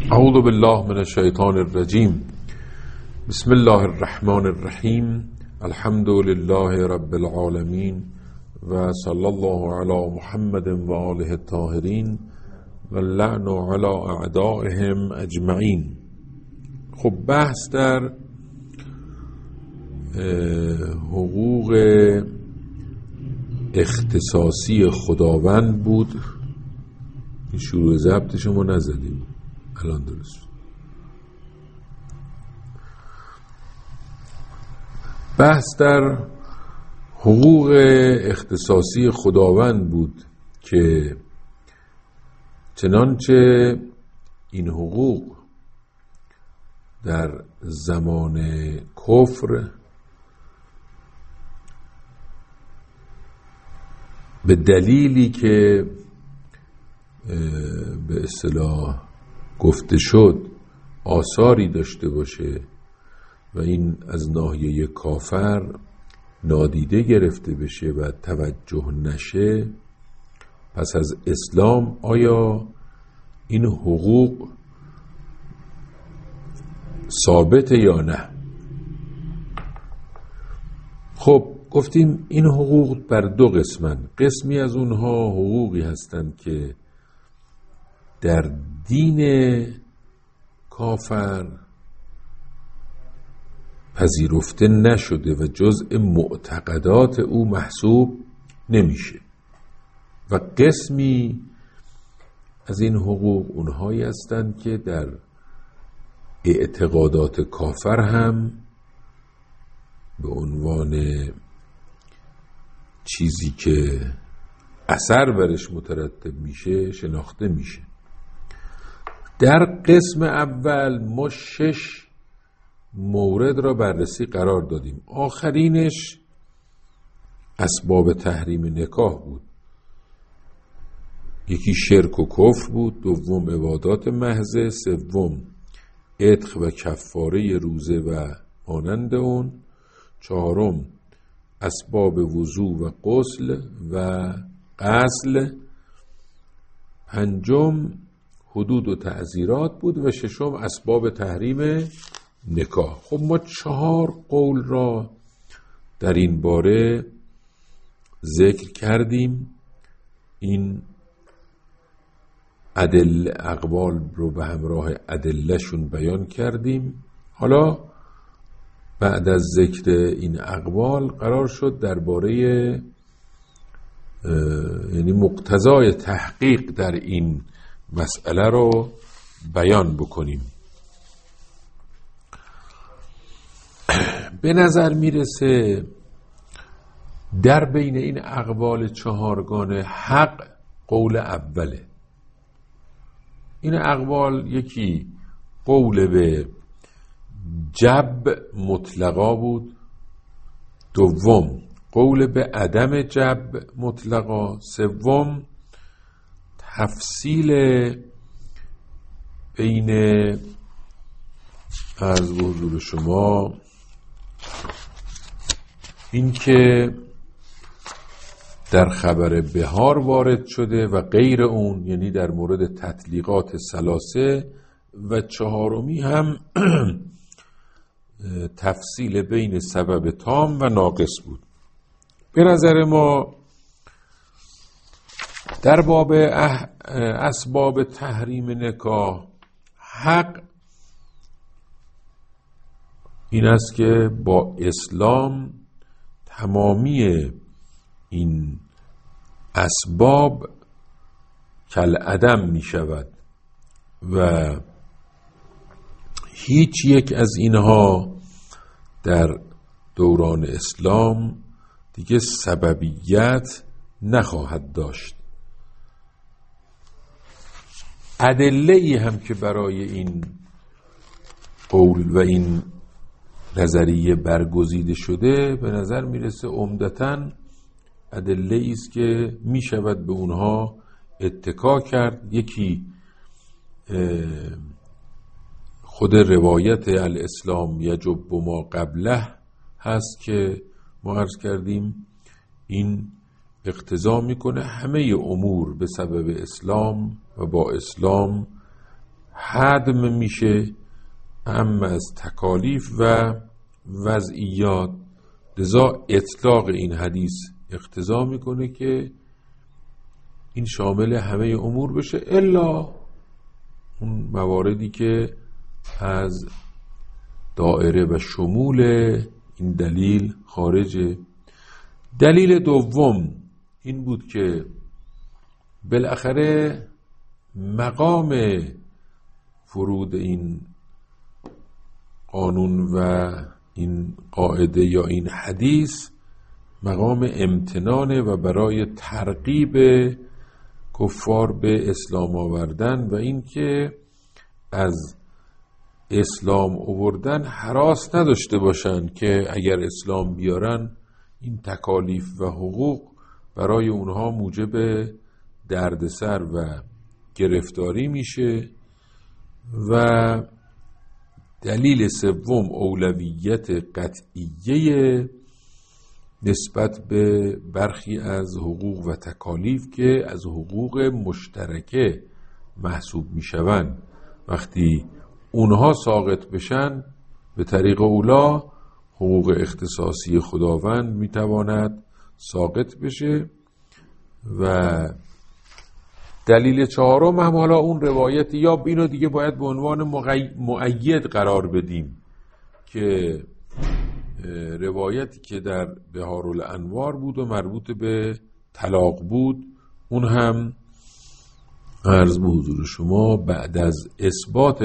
اعوذ بالله من الشیطان الرجیم. بسم الله الرحمن الرحیم. الحمد لله رب العالمین و صلی الله علی محمد و آله الطاهرین و اللعن علی اعدائهم اجمعین. خب بحث در حقوق اختصاصی خداوند بود. این شروع ضبطش ما نزدیم، الان درست. بحث در حقوق اختصاصی خداوند بود که چنانچه این حقوق در زمان کفر به دلیلی که به اصطلاح گفته شد آثاری داشته باشه و این از ناحیه کافر نادیده گرفته بشه و توجه نشه، پس از اسلام آیا این حقوق ثابته یا نه؟ خب گفتیم این حقوق بر دو قسمن. قسمی از اونها حقوقی هستند که در دین کافر پذیرفته نشده و جزء معتقدات او محسوب نمیشه، و قسمی از این حقوق اونهایی هستند که در اعتقادات کافر هم به عنوان چیزی که اثر برش مترتب میشه شناخته میشه. در قسم اول ما 6 مورد را بررسی قرار دادیم. آخرینش اسباب تحریم نکاح بود. یکی شرک و کفر بود، دوم عبادات محض، سوم عتق و کفاره روزه و مانند اون، چهارم اسباب وضو و غسل و غسل، پنجم حدود و تعزیرات بود و ششم اسباب تحریم نکاح. خب ما 4 قول را در این باره ذکر کردیم. این اقوال رو به همراه ادله‌شون بیان کردیم. حالا بعد از ذکر این اقوال قرار شد درباره یعنی مقتضای تحقیق در این مسئله رو بیان بکنیم. به نظر میرسه در بین این اقوال 4 حق قول اوله. این اقوال یکی قول به جب مطلقا بود، دوم قول به عدم جب مطلقا، سوم تفصیل بین از حضور شما این که در خبر بهار وارد شده و غیر اون، یعنی در مورد تطلیقات ثلاثه، و 4 هم تفصیل بین سبب تام و ناقص بود. به نظر ما در باب اسباب تحریم نکاح حق این است که با اسلام تمامی این اسباب کالعدم می شود و هیچ یک از اینها در دوران اسلام دیگه سببیت نخواهد داشت. ادله‌ای هم که برای این قول و این نظریه برگزیده شده به نظر میرسه عمدتاً ادله‌ای است که میشود به اونها اتکا کرد. یکی خود روایت الاسلام یجب ما قبله هست که ما عرض کردیم این اقتضا میکنه همه امور به سبب اسلام و با اسلام هدم میشه اما از تکالیف و وضعیات. لذا اطلاق این حدیث اقتضا میکنه که این شامل همه امور بشه الا اون مواردی که از دائره و شمول این دلیل خارجه. دلیل دوم این بود که بالاخره مقام ورود این قانون و این قاعده یا این حدیث مقام امتنانه و برای ترغیب کفار به اسلام آوردن و اینکه از اسلام آوردن هراس نداشته باشن که اگر اسلام بیارن این تکالیف و حقوق برای اونها موجب دردسر و گرفتاری میشه. و دلیل سوم اولویت قطعیه نسبت به برخی از حقوق و تکالیف که از حقوق مشترکه محسوب میشوند. وقتی اونها ساقط بشن به طریق اولا حقوق اختصاصی خداوند میتواند ساقط بشه. و دلیل چهارم هم حالا اون روایت، یا اینو دیگه باید به عنوان مؤید قرار بدیم، که روایتی که در بهارالانوار بود و مربوط به طلاق بود، اون هم عرض به حضور شما بعد از اثبات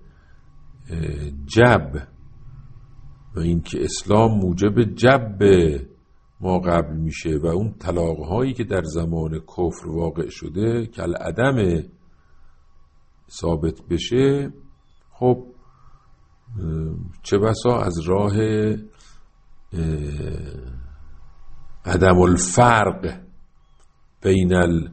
جب و اینکه اسلام موجب جب ما قبل میشه و اون طلاق‌هایی که در زمان کفر واقع شده که العدم ثابت بشه، خب چه بسا از راه عدم الفرق بین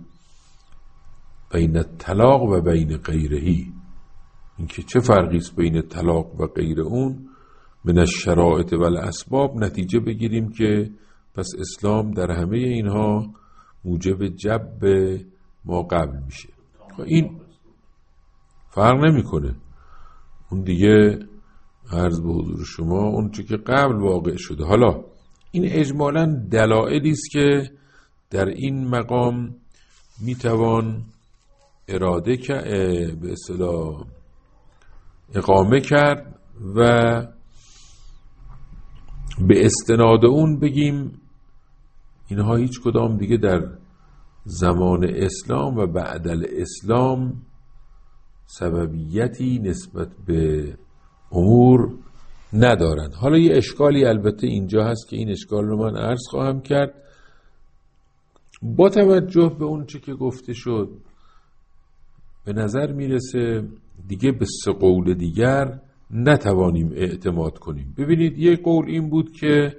الطلاق و بین غیرهی، اینکه چه فرقی است بین طلاق و غیر اون من الشرائط و الاسباب، نتیجه بگیریم که پس اسلام در همه اینها موجب جب ما قبل میشه. این فرق نمیکنه، اون دیگه عرض به حضور شما اون چه که قبل واقع شده. حالا این اجمالاً دلایلی است که در این مقام میتوان اراده به اصطلاح اقامه کرد و به استناد اون بگیم اینها هیچ کدام دیگه در زمان اسلام و بعد الاسلام سببیتی نسبت به امور ندارند. حالا یه اشکالی البته اینجا هست که این اشکال رو من عرض خواهم کرد. با توجه به اون چه که گفته شد به نظر میرسه دیگه به سه قول دیگر نتوانیم اعتماد کنیم. ببینید، یک قول این بود که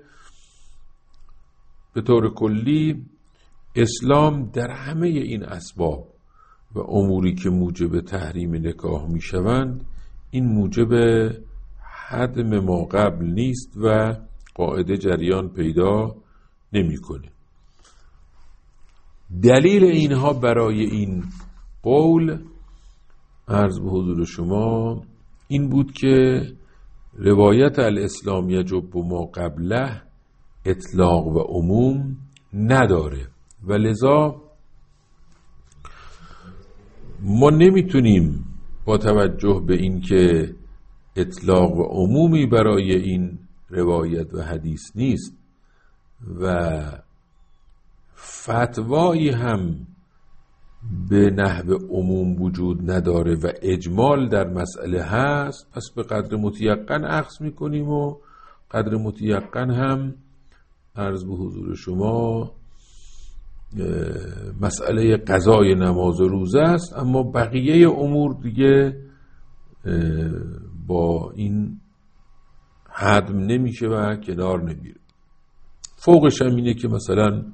به طور کلی اسلام در همه این اسباب و اموری که موجب تحریم نکاح میشوند این موجب هدم ما قبل نیست و قاعده جریان پیدا نمیکنه. دلیل اینها برای این قول عرض به حضور شما این بود که روایت الاسلام یجب ما قبله اطلاق و عموم نداره و لذا ما نمیتونیم با توجه به این که اطلاق و عمومی برای این روایت و حدیث نیست و فتوایی هم به نحو عموم وجود نداره و اجمال در مسئله هست، پس به قدر متیقن اخذ میکنیم و قدر متیقن هم عرض به حضور شما مسئله قضای نماز و روزه است. اما بقیه امور دیگه با این هدم نمیشه و کنار نمیره. فوقش هم اینه که مثلا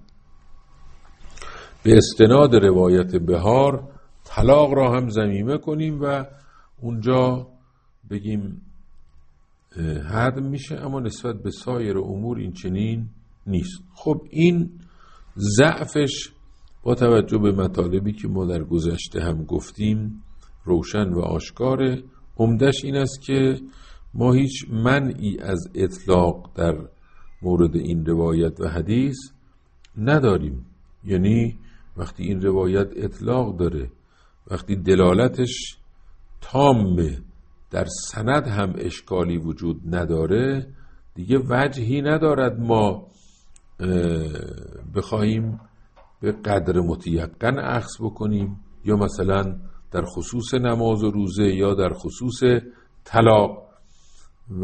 به استناد روایت بهار طلاق را هم ضمیمه کنیم و اونجا بگیم هدم میشه، اما نسبت به سایر امور این چنین نیست. خب این ضعفش با توجه به مطالبی که ما در گذشته هم گفتیم روشن و آشکاره. عمدش این است که ما هیچ منعی از اطلاق در مورد این روایت و حدیث نداریم. یعنی وقتی این روایت اطلاق داره، وقتی دلالتش تامه، در سند هم اشکالی وجود نداره، دیگه وجهی ندارد ما بخواهیم به قدر متیقن اخذ بکنیم، یا مثلا در خصوص نماز و روزه یا در خصوص طلاق. و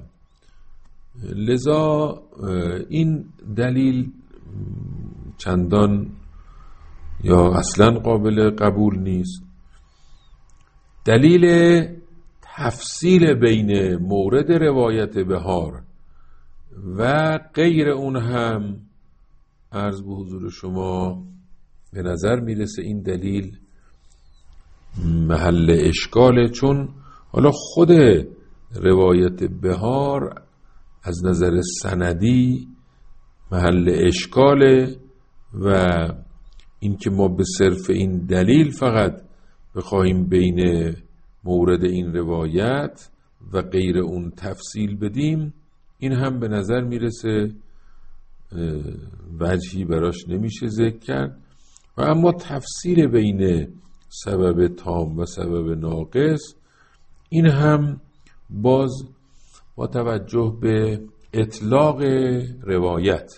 لذا این دلیل چندان یا اصلا قابل قبول نیست. دلیل تفصیل بین مورد روایت بهار و غیر اون هم عرض به حضور شما به نظر میرسه این دلیل محل اشکاله، چون حالا خود روایت بهار از نظر سندی محل اشکاله و این که ما به صرف این دلیل فقط بخواهیم بین مورد این روایت و غیر اون تفصیل بدیم، این هم به نظر میرسه وجهی براش نمیشه ذکر کرد. و اما تفصیل بین سبب تام و سبب ناقص، این هم باز با توجه به اطلاق روایت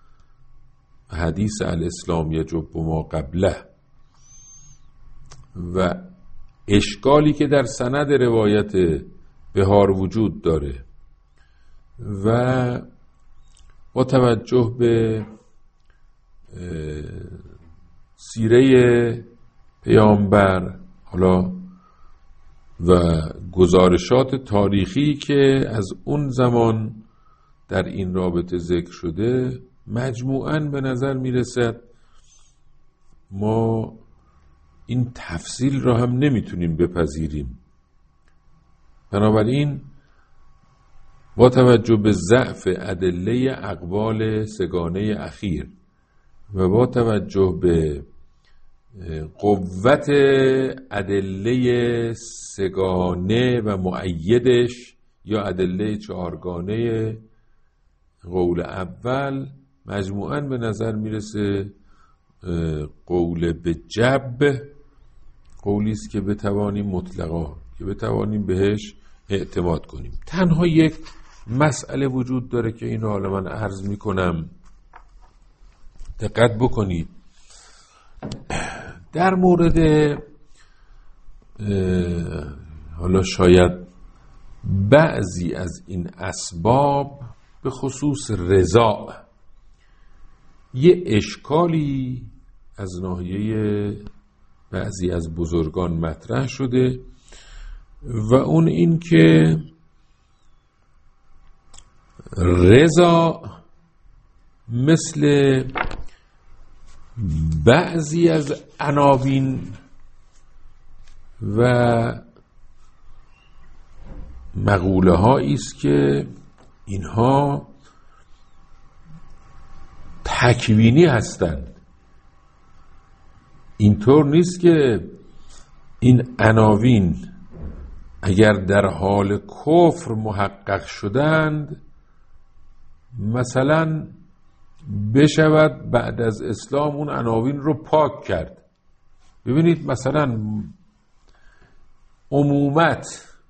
حدیث الاسلام یجب ما قبله و اشکالی که در سند روایت بهار وجود داره و با توجه به سیره پیامبر حالا و گزارشات تاریخی که از اون زمان در این رابطه ذکر شده، مجموعاً به نظر میرسد ما این تفصیل را هم نمیتونیم بپذیریم. بنابراین با توجه به ضعف ادله اقوال سگانه اخیر و با توجه به قوت ادله سگانه و مؤیدش یا ادله چهارگانه قول اول، مجموعاً به نظر میرسه قول به جب قولی است که بتوانیم مطلقا که بتوانیم بهش اعتماد کنیم. تنها یک مسئله وجود داره که اینو حالا من عرض میکنم، دقت بکنید. در مورد حالا شاید بعضی از این اسباب به خصوص رضا یه اشکالی از ناحیه بعضی از بزرگان مطرح شده و اون این که رضا مثل بعضی از عناوین و مقوله هایی است که اینها تکوینی هستند. اینطور نیست که این عناوین اگر در حال کفر محقق شدند مثلا بشود بعد از اسلام اون عناوین رو پاک کرد. ببینید مثلا امومت،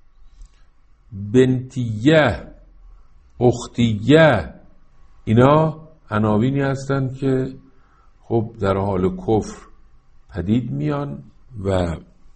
بنتیه، اختیه، اینا عناوینی هستند که خب در حال کفر پدید میان و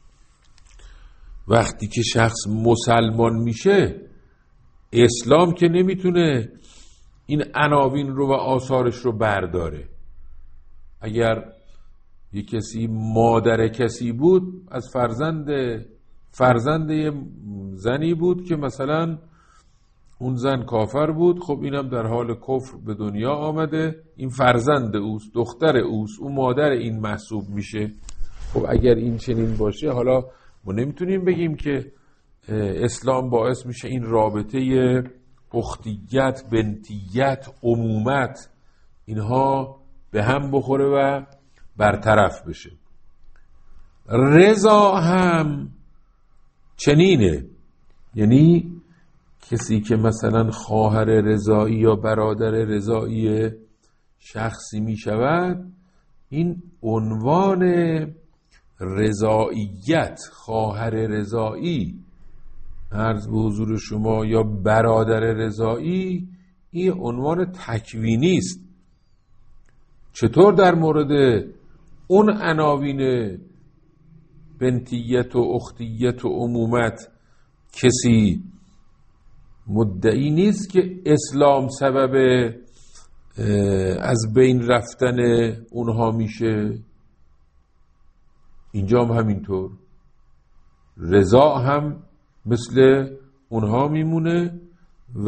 وقتی که شخص مسلمان میشه اسلام که نمیتونه این عناوین رو و آثارش رو برداره. اگر یک کسی مادر کسی بود، از فرزند زنی بود که مثلا اون زن کافر بود، خب اینم در حال کفر به دنیا آمده، این فرزند اوست، دختر اوست، اون مادر این محسوب میشه. خب اگر این چنین باشه، حالا ما نمیتونیم بگیم که اسلام باعث میشه این رابطه اختیت، بنتیت، امومت اینها به هم بخوره و برطرف بشه. رضا هم چنینه، یعنی کسی که مثلا خواهر رضایی یا برادر رضایی شخصی می شود، این عنوان رضاییت، خواهر رضایی عرض به حضور شما یا برادر رضایی، این عنوان تکوینی است. چطور در مورد اون عناوین بنتیت و اختیت و عمومت کسی مدعی نیست که اسلام سبب از بین رفتن اونها میشه؟ اینجا هم همینطور، رضا هم مثل اونها میمونه و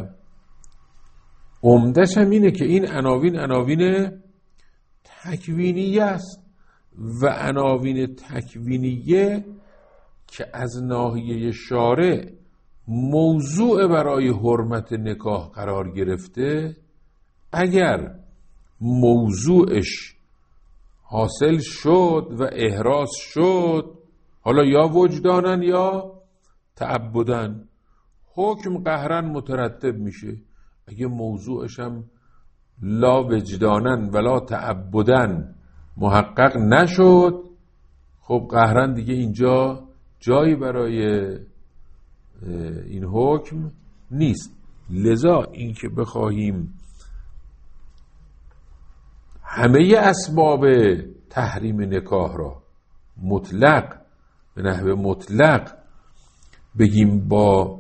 عمدش هم اینه که این عناوین تکوینیه است و عناوین تکوینیه که از ناحیه شارع موضوع برای حرمت نکاح قرار گرفته، اگر موضوعش حاصل شد و احراز شد، حالا یا وجدانن یا تعبدن، حکم قهرن مترتب میشه. اگه موضوعش هم لا وجدانن ولا تعبدن محقق نشد، خب قهرن دیگه اینجا جایی برای این حکم نیست. لذا این که بخواهیم همه اسباب تحریم نکاح را مطلق به نحو مطلق بگیم با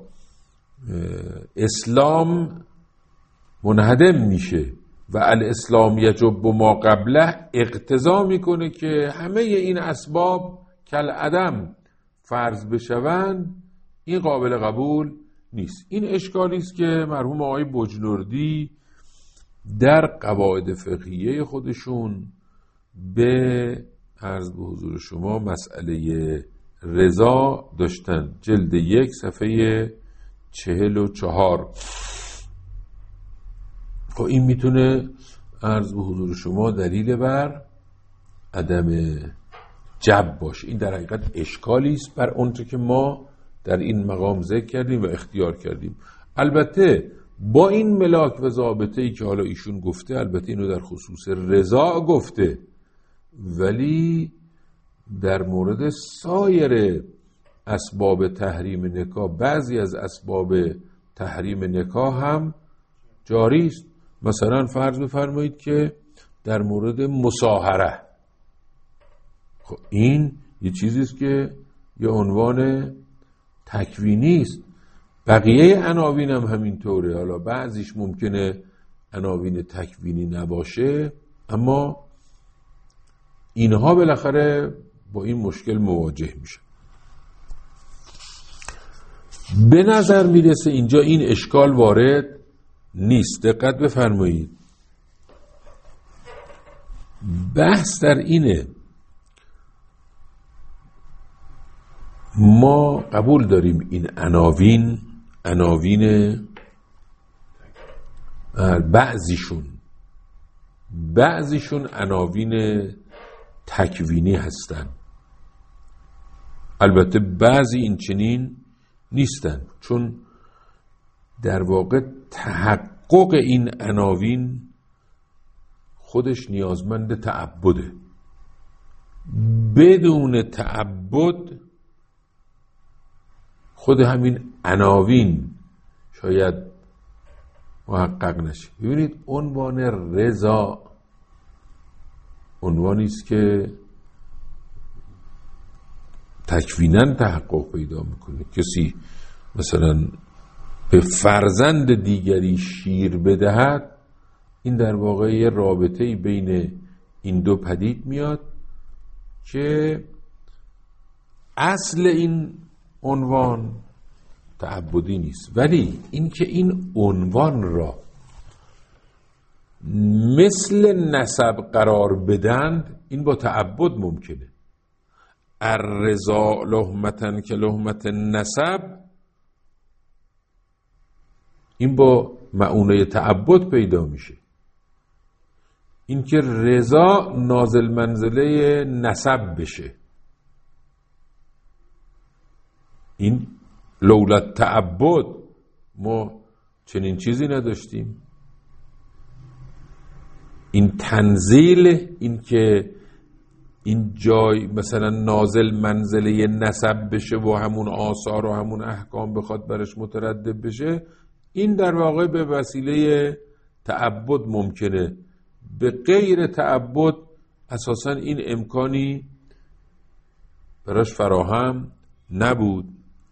اسلام منهدم میشه و الاسلام یجب ما قبله، اقتضا میکنه که همه این اسباب کالعدم فرض بشوند، این قابل قبول نیست. این اشکالی است که مرحوم آقای بجنوردی در قواعد فقهیه خودشون به عرض به حضور شما مسئله رضا داشتن، جلد 1 صفحه 44. خب این میتونه عرض به حضور شما دلیل بر عدم جب باشه. این در حقیقت اشکالی است بر اونچه که ما در این مقام ذکر کردیم و اختیار کردیم. البته با این ملاک و ضابطه‌ای که حالا ایشون گفته، البته اینو در خصوص رضا گفته، ولی در مورد سایر اسباب تحریم نکاح، بعضی از اسباب تحریم نکاح هم جاری است. مثلا فرض بفرمایید که در مورد مصاهره، خب این یه چیزی است که یه عنوان تکوینی است. بقیه عناوین هم همینطوره، حالا بعضیش ممکنه عناوین تکوینی نباشه، اما اینها بالاخره با این مشکل مواجه میشه. به نظر میرسه اینجا این اشکال وارد نیست. دقت بفرمایید، بحث در اینه ما قبول داریم این عناوین بعضیشون عناوین تکوینی هستن، البته بعضی این چنین نیستن، چون در واقع تحقق این عناوین خودش نیازمند تعبده. بدون تعبد خود همین عناوین شاید محقق نشه. ببینید عنوان رضا عنوانی است که تکویناً تحقق پیدا میکنه. کسی مثلا به فرزند دیگری شیر بدهد، این در واقع یه رابطه‌ای بین این دو پدید میاد که اصل این عنوان تعبدی نیست، ولی اینکه این عنوان را مثل نسب قرار بدند، این با تعبد ممکنه. الرضا لحمتن که لحمت نسب، این با معنای تعبد پیدا میشه. اینکه رضا نازل منزله نسب بشه، این لولا تعبد ما چنین چیزی نداشتیم. این تنزیل، این که این جای مثلا نازل منزله نسب بشه و همون آثار و همون احکام بخواد برش متردد بشه، این در واقع به وسیله تعبد ممکنه. به غیر تعبد اساساً این امکانی براش فراهم نبود.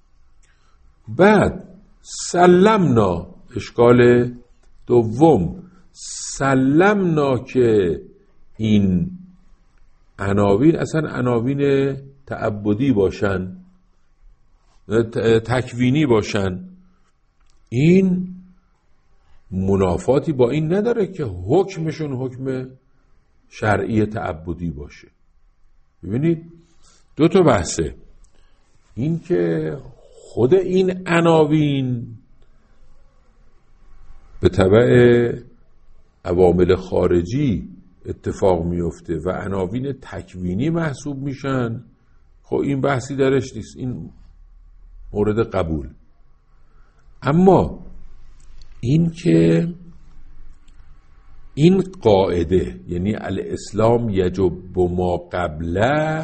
بعد سلمنا، اشکال دوم، سلمنا که این عناوین اصلا عناوین تعبدی باشن، تکوینی باشن، این منافاتی با این نداره که حکمشون حکم شرعی تعبدی باشه. ببینید دو تا بحثه، این که خود این عناوین به تبع عوامل خارجی اتفاق میفته و عناوین تکوینی محسوب میشن، خب این بحثی درش نیست، این مورد قبول. اما این که این قاعده، یعنی الاسلام یجب ما قبله،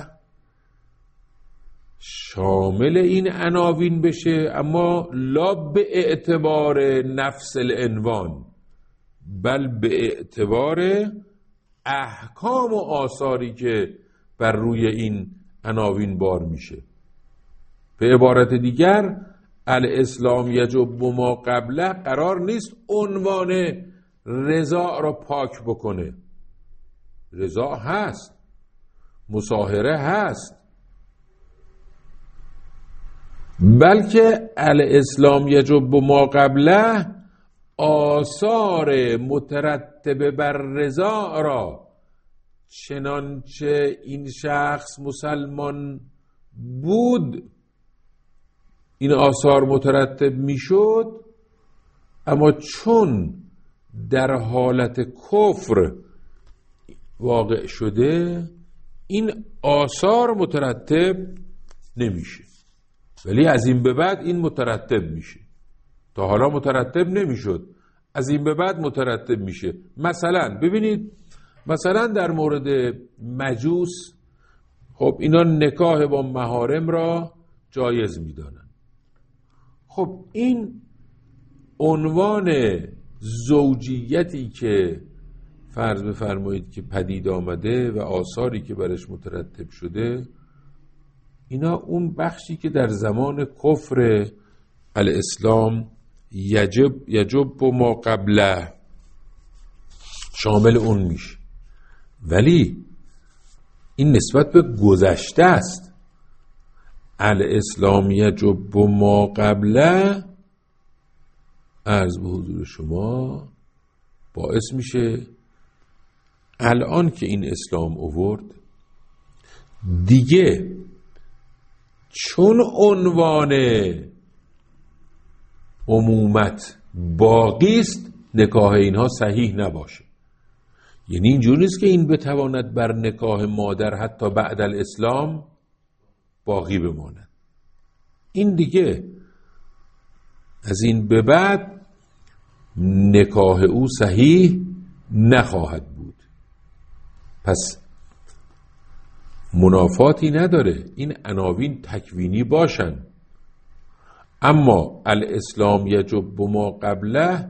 شامل این عناوین بشه، اما لا به اعتبار نفس العنوان بل به اعتبار احکام و آثاری که بر روی این عناوین بار میشه. به عبارت دیگر الاسلام یجب ما قبله قرار نیست عنوان رضا را پاک بکنه. رضا هست، مصاهره هست، بلکه الاسلام یجب ما قبله آثار مترتبه بر رضا را چنانچه این شخص مسلمان بود این آثار مترتب میشد، اما چون در حالت کفر واقع شده این آثار مترتب نمیشه، ولی از این به بعد این مترتب میشه. تا حالا مترتب نمیشد، از این به بعد مترتب میشه. مثلا ببینید، مثلا در مورد مجوس، خب اینا نکاح با محارم را جایز میدانن. خب این عنوان زوجیتی که فرض بفرمایید که پدید آمده و آثاری که برش مترتب شده، اینا اون بخشی که در زمان کفر الاسلام یجب ما قبله شامل اون میشه، ولی این نسبت به گذشته است. الاسلام یجب ما قبله عرض به حضور شما باعث میشه الان که این اسلام آورد دیگه چون عنوان عمومت باقی است نکاح اینها صحیح نباشه. یعنی اینجور نیست که این بتواند بر نکاح مادر حتی بعد الاسلام باقی بماند. این دیگه از این به بعد نکاح او صحیح نخواهد بود. پس منافاتی نداره این عناوین تکوینی باشن، اما الاسلام یجب ما قبله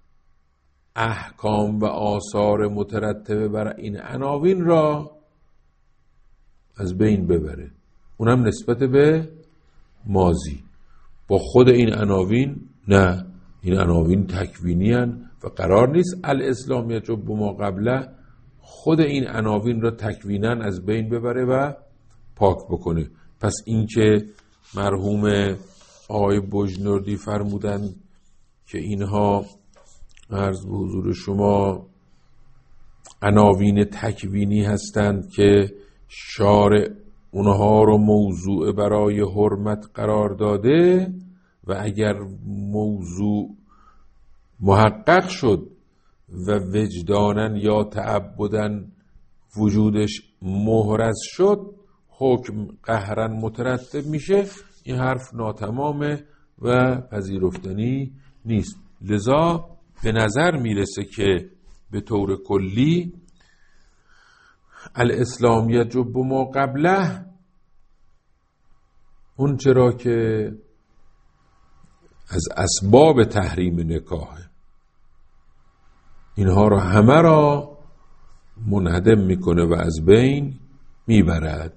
احکام و آثار مترتبه بر این عناوین را از بین ببره، اونم نسبت به ماضی. با خود این عناوین نه، این عناوین تکوینی هن و قرار نیست الاسلام یجب ما قبله خود این عناوین را تکویناً از بین ببره و پاک بکنه. پس این که مرحوم آقای بجنوردی فرمودن که اینها عرض به حضور شما عناوین تکوینی هستند که شارع اونها رو موضوع برای حرمت قرار داده و اگر موضوع محقق شد و وجدانن یا تعبدن وجودش محرز شد حکم قهرن مترتب میشه، این حرف ناتمامه و پذیرفتنی نیست. لذا به نظر میرسه که به طور کلی الاسلام یجب ما قبله، اون چرا که از اسباب تحریم نکاح اینها رو همه را منهدم میکنه و از بین میبرد.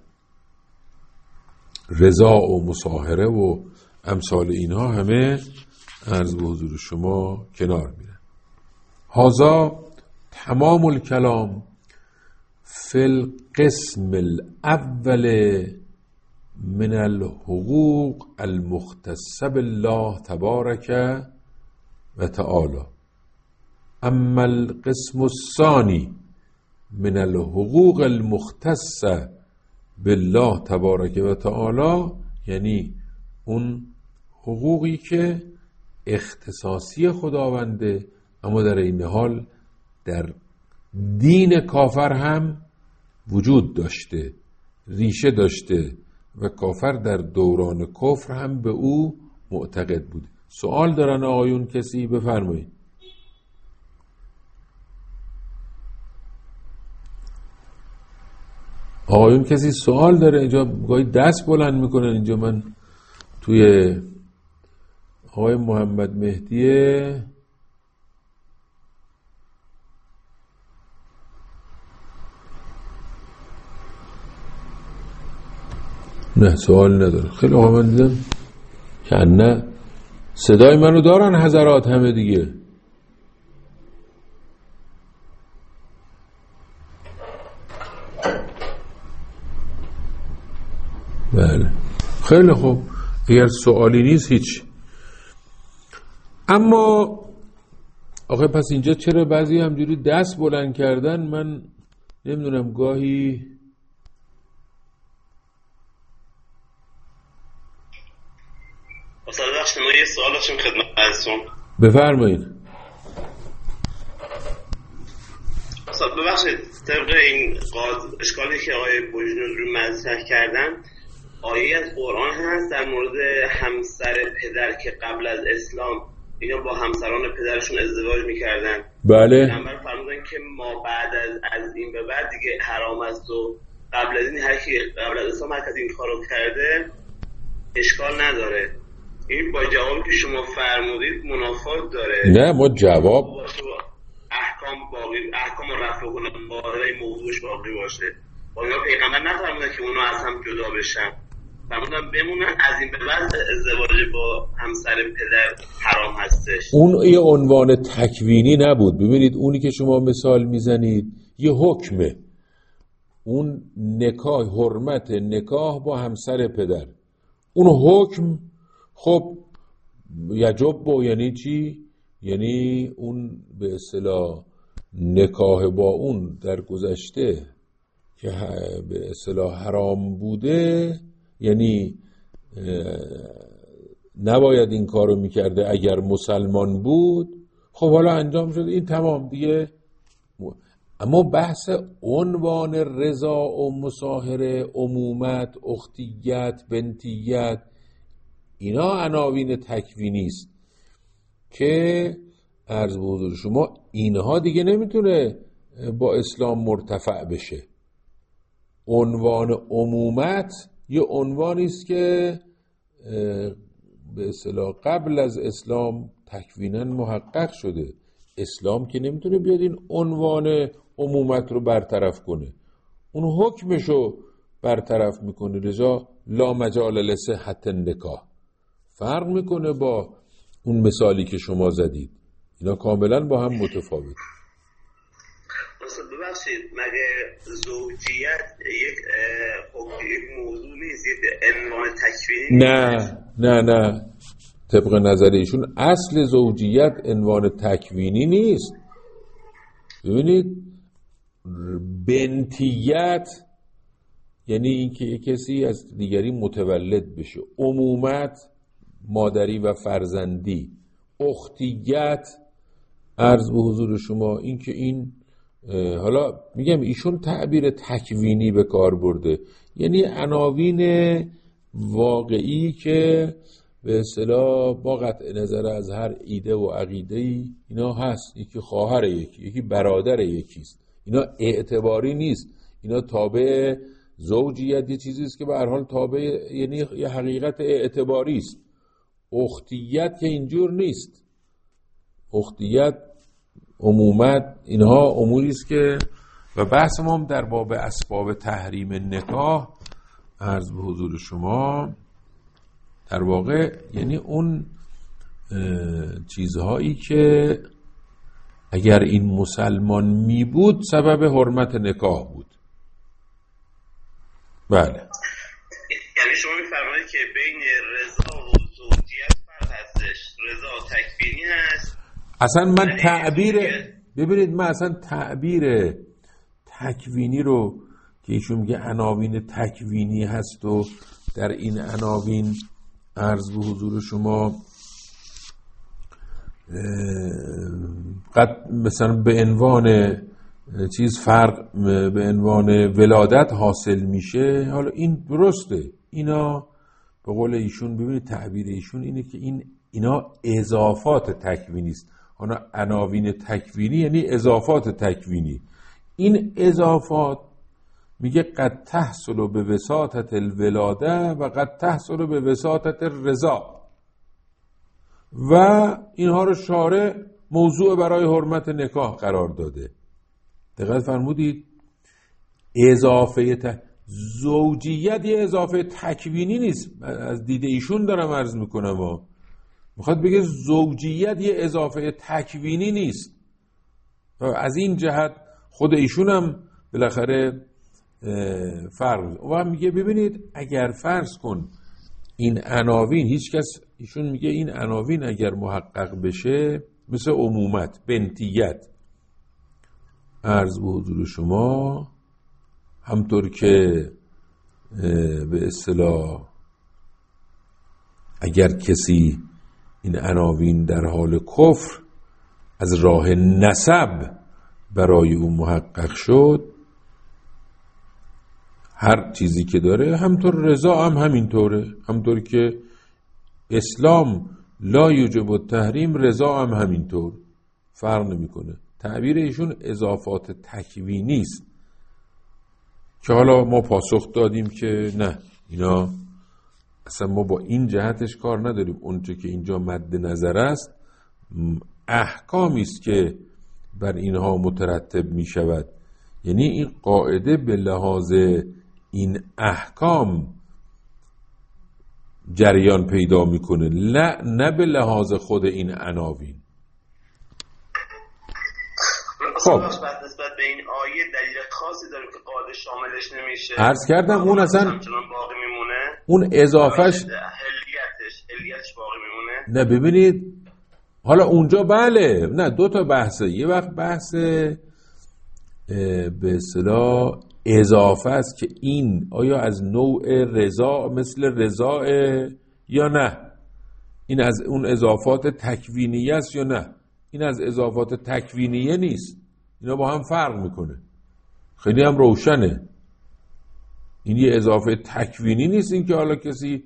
رضا و مصاهره و امثال اینها همه عرض به حضور شما کنار میرن. هذا تمام الکلام فی القسم الاول من الحقوق المختصه بالله تبارک و تعالی. اما القسم الثانی من الحقوق المختصه بالله تبارک و تعالی، یعنی اون حقوقی که اختصاصی خداونده اما در این حال در دین کافر هم وجود داشته، ریشه داشته و کافر در دوران کفر هم به او معتقد بوده. سوال دارن آقایون؟ کسی بفرمایید. آقایون کسی سوال داره؟ اینجا گاهی دست بلند میکنن. اینجا من توی آقای محمد مهدیه نه سوال نداره. خیلی آقا من دیدم که نه صدای منو دارن حضرات همه دیگه. بله خیلی خوب، اگر سوالی نیست هیچ. اما آخه پس اینجا چرا بعضی همجوری دست بلند کردن؟ من نمیدونم، گاهی استاد بخش ما یه سوال داشتیم خدمتتون. بفرمایید. استاد ببخشید، طبق این اشکالی که آقای بوجنود رو مطرح کردن، آیه از قرآن هست در مورد همسر پدر که قبل از اسلام اینا با همسران پدرشون ازدواج میکردن. بله. پیامبر فرمودن که ما بعد از این به بعد دیگه حرام است و قبل از این هر کی قبل از اسلام هر کسی این کارو کرده اشکال نداره. این با جوابی که شما فرمودید منافات داره. نه ما جواب احکام باقی، احکام رفع کنه باقی موضوعش باقی باشه. با اینا پیغمبر نفرمودن که اونا از هم جدا بشن، فرمودن بمونن. از این به بعد ازدواج با همسر پدر حرام هستش. اون یه عنوان تکوینی نبود. ببینید اونی که شما مثال میزنید یه حکمه. اون نکاح، حرمت نکاح با همسر پدر، اون حکم خب یجب یعنی چی؟ یعنی اون به اصطلاح نکاح با اون در گذشته که به اصطلاح حرام بوده، یعنی نباید این کارو میکرده اگر مسلمان بود. خب حالا انجام شده، این تمام دیگه. اما بحث عنوان رضا و مصاهره، عمومت، اختیت، بنتیت، اینا عناوین تکوینی است که عرض به حضور شما اینها دیگه نمیتونه با اسلام مرتفع بشه. عنوان عمومت یه عنوانی است که به اصطلاح قبل از اسلام تکویناً محقق شده. اسلام که نمیتونه بیاد این عنوان عمومت رو برطرف کنه، اون حکمشو برطرف میکنه. لذا لا مجال لصحت النکاح فرق میکنه با اون مثالی که شما زدید. اینا کاملا با هم متفاوت. ببخشید، مگه زوجیت یک موضوع نیست، یک عنوان تکوینی؟ نه طبق نظر ایشون اصل زوجیت عنوان تکوینی نیست. ببینید بنتیت یعنی اینکه کسی از دیگری متولد بشه، عمومت مادری و فرزندی، اختیت عرض به حضور شما اینکه این حالا میگم ایشون تعبیر تکوینی به کار برده، یعنی عناوین واقعی که به اصطلاح با قطع نظر از هر ایده و عقیده‌ای اینا هست. یکی خواهر یکی برادر یکیست. اینا اعتباری نیست. اینا تابع زوجیت یه چیزی است که به هر حال تابع، یعنی یه حقیقت اعتباری است. اختیت که اینجور نیست. اختیت، عمومت، اینها اموری است که و بحث ما هم در باب اسباب تحریم نکاح عرض به حضور شما در واقع یعنی اون چیزهایی که اگر این مسلمان می بود سبب حرمت نکاح بود. بله. یعنی شما می‌فرمایید که بین رضا و زوجیت فرق هستش. رضا تکوینی هست. اصلا من ببینید من اصلا تعبیر تکوینی رو که ایشون میگه عناوین تکوینی هست و در این عناوین عرض به حضور شما مثلا به عنوان چیز فرق به عنوان ولادت حاصل میشه. حالا این درسته، اینا به قول ایشون ببینید تعبیر ایشون اینه که اینا اضافات تکوینی است. حالا عناوین تکوینی یعنی اضافات تکوینی. این اضافات میگه قد تحصل به وساطت الولاده و قد تحصل به وساطت الرضا و اینها رو شارع موضوع برای حرمت نکاح قرار داده. دقت فرمودید؟ اضافه زوجیت یه اضافه تکوینی نیست. از دید ایشون دارم عرض میکنم میخواد بگه زوجیت یه اضافه تکوینی نیست. از این جهت خود ایشون هم بالاخره فرق و میگه ببینید اگر فرض کن این عناوین ایشون میگه این عناوین اگر محقق بشه مثل عمومت، بنتیت، عرض به حضور شما همطور که به اصطلاح اگر کسی این عناوین در حال کفر از راه نسب برای او محقق شد، هر چیزی که داره همطور رضا هم همینطوره. همطور که اسلام لا یوجب التحریم، رضا هم همینطور فرق نمیکنه. تعبیر ایشون اضافات تکوینی است که حالا ما پاسخ دادیم که نه، اینا اصلا ما با این جهتش کار نداریم. اونچه که اینجا مد نظر است احکامی است که بر اینها مترتب می شود. یعنی این قاعده به لحاظ این احکام جریان پیدا میکنه، نه به لحاظ خود این عناوین. خب نسبت به این آیه دلیل خاصی داره که قاعده شاملش نمیشه؟ عرض کردم اون اصلا باقی میمونه، اون اضافهش علیتش باقی میمونه. نه ببینید حالا اونجا بله، نه دو تا بحثه. یه وقت بحث به اصطلاح اضافه است که این آیا از نوع رضا مثل رضا یا نه، این از اون اضافات تکوینیه است یا نه. این از اضافات تکوینیه نیست، اینا با هم فرق میکنه. خیلی هم روشنه. این یه اضافه تکوینی نیست این که حالا کسی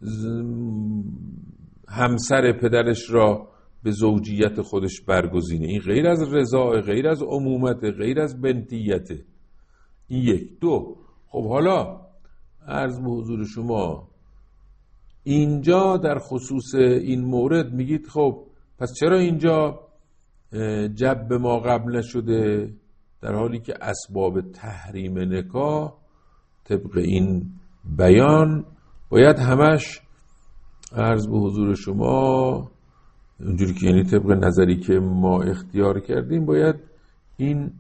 همسر پدرش را به زوجیت خودش برگزینه. این غیر از رضا، غیر از عمومت، غیر از بنتیته. این یک. دو، خب حالا عرض به حضور شما اینجا در خصوص این مورد میگید خب پس چرا اینجا جب ما قبل نشده، در حالی که اسباب تحریم نکاح طبق این بیان باید همش عرض به حضور شما اونجوری که یعنی طبق نظری که ما اختیار کردیم باید این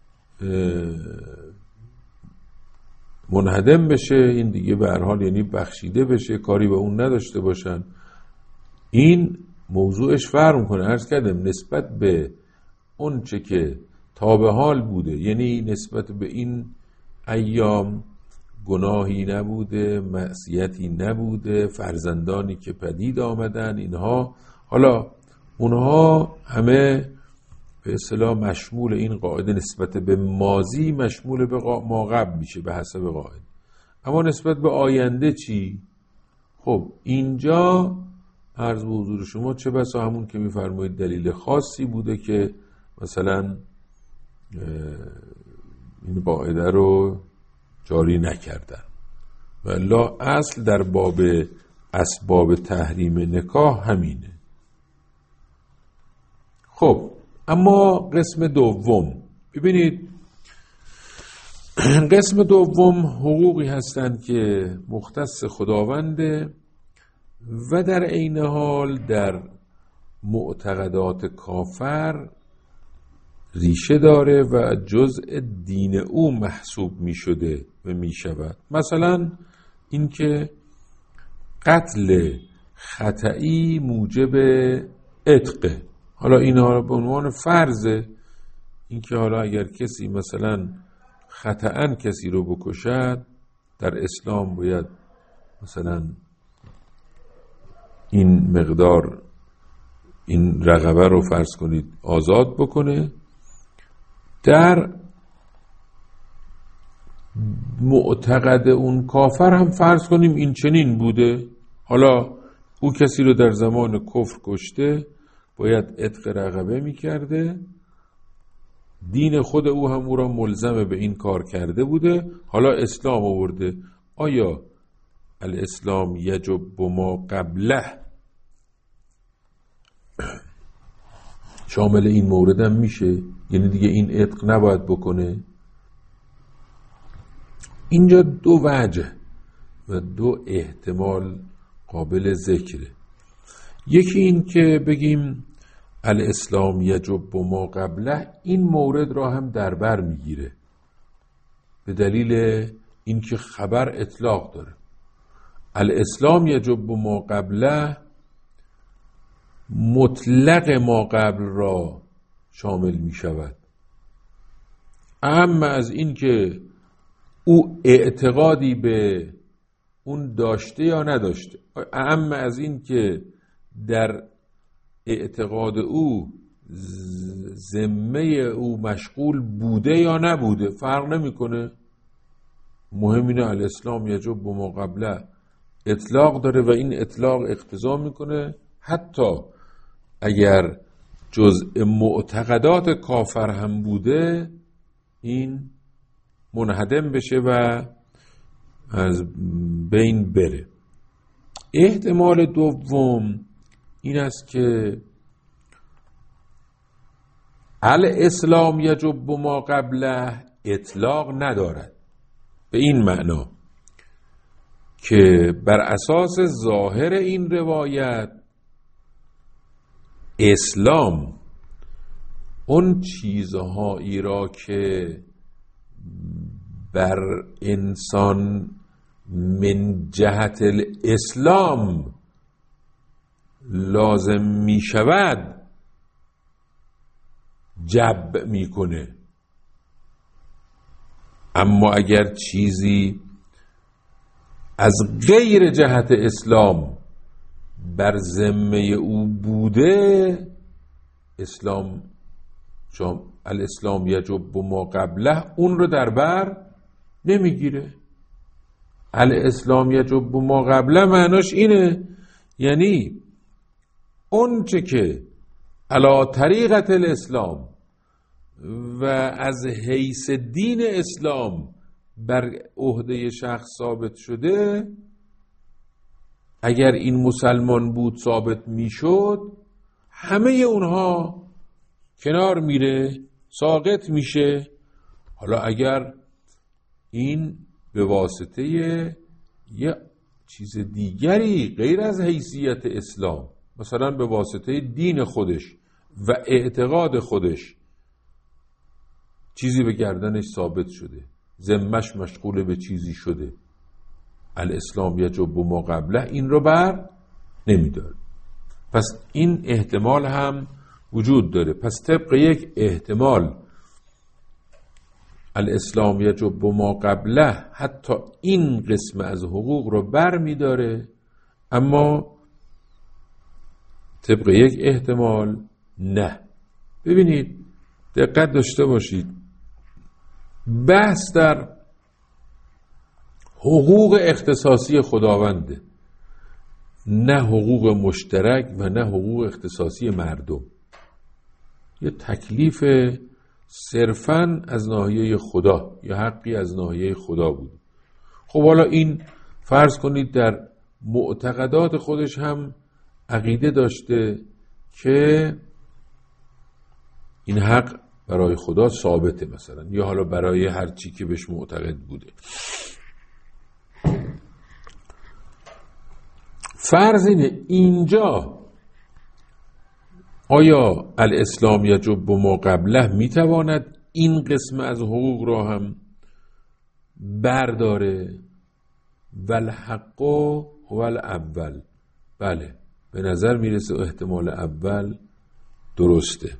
منهدم بشه، این دیگه به هر حال یعنی بخشیده بشه، کاری به اون نداشته باشن. این موضوعش فرق میکنه. عرض کردم نسبت به اون چه که تا به حال بوده، یعنی نسبت به این ایام گناهی نبوده، معصیتی نبوده، فرزندانی که پدید آمدن، اینها حالا اونها همه به اصطلاح مشمول این قاعده نسبت به ماضی مشمول به ما قبل میشه به حسب قاعده. اما نسبت به آینده چی؟ خب اینجا عرض به حضور شما چه بسا همون که میفرمایید دلیل خاصی بوده که مثلا این قاعده رو جاری نکردن، والا اصل در باب اسباب تحریم نکاح همینه. خب اما قسم دوم، ببینید قسم دوم حقوقی هستند که مختص خداونده و در عین حال در معتقدات کافر ریشه داره و جزء دین او محسوب می شده و می شود. مثلا اینکه قتل خطئی موجب عتقه. حالا اینها به عنوان فرضه، اینکه حالا اگر کسی مثلا خطأن کسی رو بکشد، در اسلام باید مثلا این مقدار این رقبه رو فرض کنید آزاد بکنه. در معتقد اون کافر هم فرض کنیم این چنین بوده، حالا او کسی رو در زمان کفر کشته، باید عتق رقبه میکرده، دین خود او هم او را ملزم به این کار کرده بوده، حالا اسلام آورده. آیا الاسلام یجب ما قبله شامل این مورد هم میشه؟ یعنی دیگه این عتق نباید بکنه؟ اینجا دو وجه و دو احتمال قابل ذکره. یکی این که بگیم الاسلام یجب ما قبله، این مورد را هم در بر میگیره به دلیل اینکه خبر اطلاق داره. الاسلام یجب ما قبله مطلق ما قبل را شامل می شود، اما از این که او اعتقادی به اون داشته یا نداشته، اما از این که در اعتقاد او ذمه او مشغول بوده یا نبوده فرق نمیکنه. مهم اینه الاسلام یجب ما قبله اطلاق داره و این اطلاق اقتضا میکنه حتی اگر جزء معتقدات کافر هم بوده این منهدم بشه و از بین بره. احتمال دوم این است که الاسلام یجب ما قبله اطلاق ندارد، به این معنا که بر اساس ظاهر این روایت اسلام اون چیزهایی را که بر انسان من جهت الاسلام لازم می شود جب می کنه، اما اگر چیزی از غیر جهت اسلام بر ذمه او بوده، اسلام الاسلام یجب ما قبله اون رو در بر نمیگیره. الاسلام یجب ما قبله معناش اینه، یعنی اون چه که علی طریقت الاسلام و از حیث دین اسلام بر عهده شخص ثابت شده، اگر این مسلمان بود ثابت میشد، همه اونها کنار میره، ساقط میشه. حالا اگر این به واسطه یه چیز دیگری غیر از حیثیت اسلام، مثلا به واسطه دین خودش و اعتقاد خودش چیزی به گردنش ثابت شده، ذمش مشغول به چیزی شده، الاسلام یجب ما قبله این رو بر نمیداره. پس این احتمال هم وجود داره. پس طبق یک احتمال الاسلام یجب ما قبله حتی این قسم از حقوق رو بر میداره، اما طبق یک احتمال نه. ببینید دقت داشته باشید، بحث در حقوق اختصاصی خداونده نه حقوق مشترک و نه حقوق اختصاصی مردم. یه تکلیف صرفاً از ناحیه خدا یا حقی از ناحیه خدا بود. خب حالا این فرض کنید در معتقدات خودش هم عقیده داشته که این حق برای خدا ثابته مثلا، یا حالا برای هر چی که بهش معتقد بوده. فرض اینجا آیا الاسلام یجب ما قبله میتواند این قسم از حقوق را هم برداره؟ والحق هو الاول. بله، به نظر میرسه احتمال اول درسته،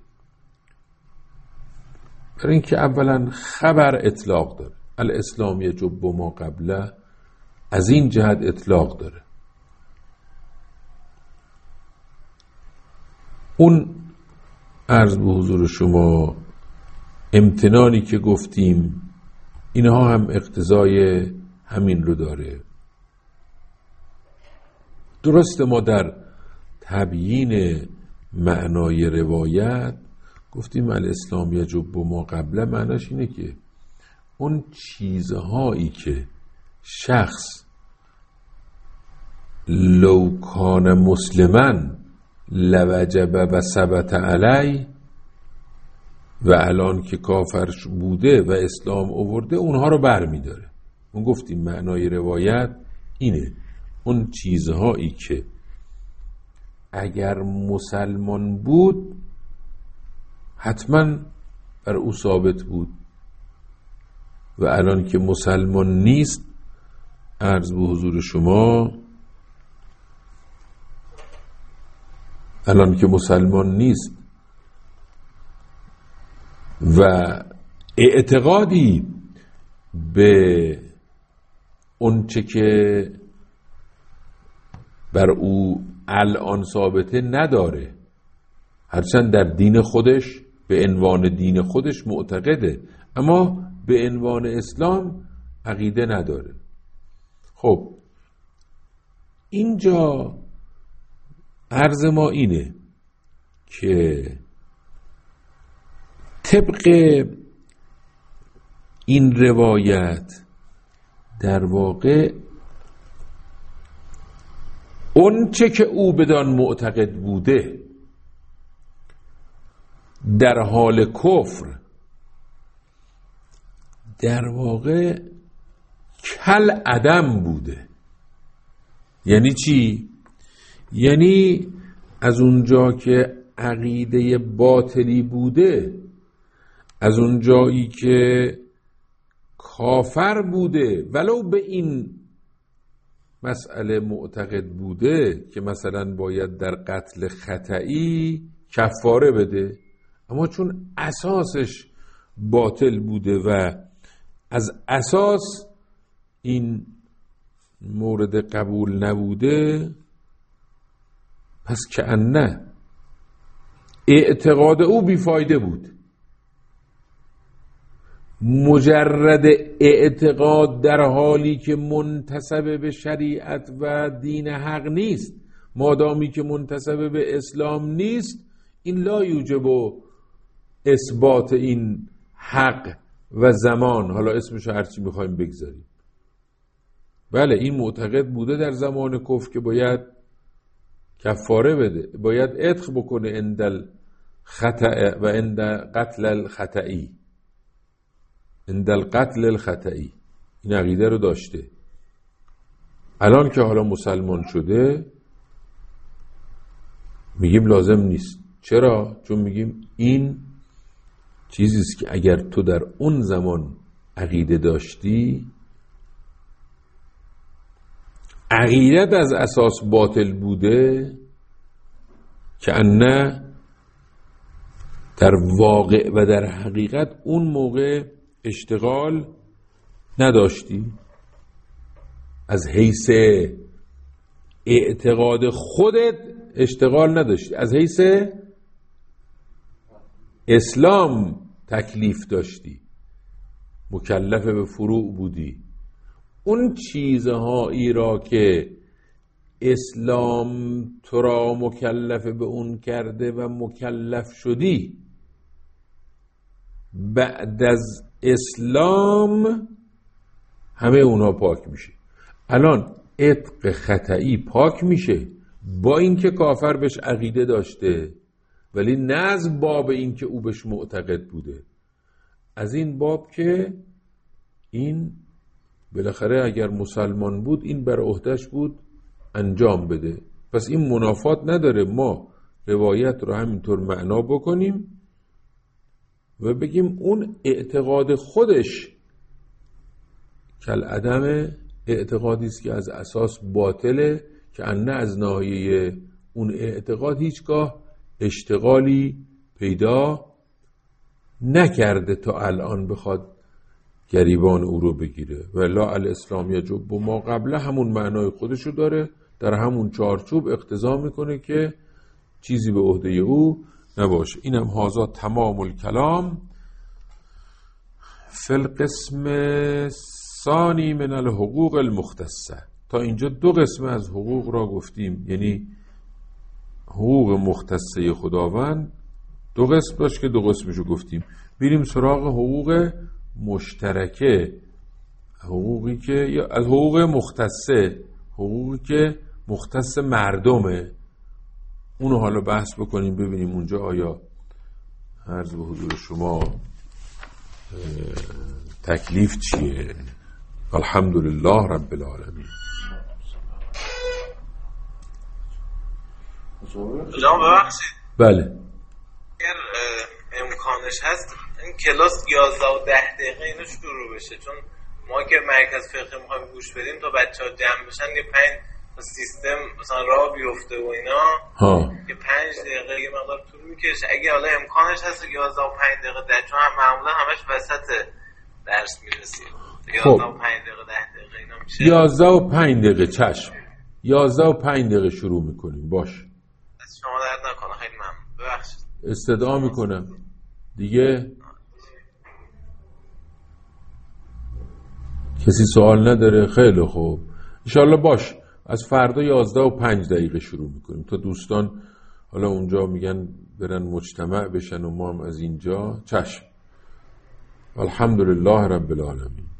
برای اینکه اولا خبر اطلاق داره. الاسلام یجب ما قبله از این جهت اطلاق داره. اون عرض به حضور شما امتنانی که گفتیم اینها هم اقتضای همین رو داره. درست ما در تبیین معنای روایت گفتیم الاسلام یجب ما قبله، معناش اینه که اون چیزهایی که شخص لو کان مسلمن لوجب و ثبت علی و الان که کافر بوده و اسلام آورده اونها رو برمی داره. اون گفتیم معنای روایت اینه، اون چیزهایی که اگر مسلمان بود حتما بر او ثابت بود و الان که مسلمان نیست، عرض به حضور شما الان که مسلمان نیست و اعتقادی به اونچه که بر او الان ثابته نداره، هرچند در دین خودش به عنوان دین خودش معتقده اما به عنوان اسلام عقیده نداره. خب اینجا عرض ما اینه که طبق این روایت در واقع اون چه که او بدان معتقد بوده در حال کفر در واقع کل عدم بوده. یعنی چی؟ یعنی از اونجا که عقیده باطلی بوده، از اونجایی که کافر بوده ولو به این مسئله معتقد بوده که مثلا باید در قتل خطئی کفاره بده، اما چون اساسش باطل بوده و از اساس این مورد قبول نبوده، پس کأنه اعتقاد او بیفایده بود. مجرد اعتقاد در حالی که منتسب به شریعت و دین حق نیست، مادامی که منتسب به اسلام نیست، این لا یوجب اثبات این حق و زمان، حالا اسمشو هرچی میخوایم بگذاریم. بله این معتقد بوده در زمان کفر که باید کفاره بده، باید عتق بکنه اندل خطأ و اند قتل الخطئی، اندل قتل الخطئی، این عقیده رو داشته. الان که حالا مسلمان شده میگیم لازم نیست. چرا؟ چون میگیم این چیزیست که اگر تو در اون زمان عقیده داشتی، عقیدت از اساس باطل بوده که نه در واقع و در حقیقت اون موقع اشتغال نداشتی، از حیث اعتقاد خودت اشتغال نداشتی، از حیث اسلام تکلیف داشتی، مکلف به فروع بودی. اون چیزهایی را که اسلام تو را مکلف به اون کرده و مکلف شدی، بعد از اسلام همه اونها پاک میشه. الان عتق خطئی پاک میشه با اینکه کافر بهش عقیده داشته، ولی نه از باب اینکه او بهش معتقد بوده، از این باب که این بالاخره اگر مسلمان بود این بر عهده‌اش بود انجام بده. پس این منافات نداره ما روایت رو همینطور معنا بکنیم و بگیم اون اعتقاد خودش کل عدم اعتقادی است که از اساس باطله، که انه از ناحیه اون اعتقاد هیچگاه اشتغالی پیدا نکرده تا الان بخواد گریبان او رو بگیره. و لا الاسلام یجب ما قبله همون معنای خودشو داره، در همون چارچوب اقتضا میکنه که چیزی به عهده او نباشه. اینم هازا تمام الکلام فی القسم ثانی من الحقوق المختصه. تا اینجا دو قسم از حقوق را گفتیم، یعنی حقوق مختصه خداوند دو قسم داشت که دو قسمشو گفتیم. بریم سراغ حقوق مشترکه، حقوقی که یا از حقوق مختصه، حقوقی که مختص مردمه، اونو حالا بحث بکنیم ببینیم اونجا آیا عرض به حضور شما تکلیف چیه. الحمدلله رب العالمین. جان ببخشید، بله اگر امکانش هست این کلاس 11 و 10 دقیقه اینو شروع بشه، چون ما که مرکز فقهی میخوایم گوش بدیم تا بچه‌ها جمع بشن یه 5 سیستم مثلا راه بیفته و اینا یه 5 دقیقه یه مقدار طول میکشه. اگه حالا امکانش هست 11 و 5 دقیقه ده، چون هم معمولا همش وسط درس میرسیم. 11 و 5 دقیقه 10 دقیقه اینا میشه. 11 و 5 دقیقه چشم، 11 و 5 دقیقه شروع میکنیم. باش از شما درد نکنه، خیلی ممنون. ببخشید استدعا میکنم دیگه. کسی سوال نداره؟ خیلی خوب، انشالله باش. از فردا 11 و 5 دقیقه شروع میکنیم تا دوستان حالا اونجا میگن برن مجتمع بشن و ما هم از اینجا. چشم. الحمدلله رب العالمین.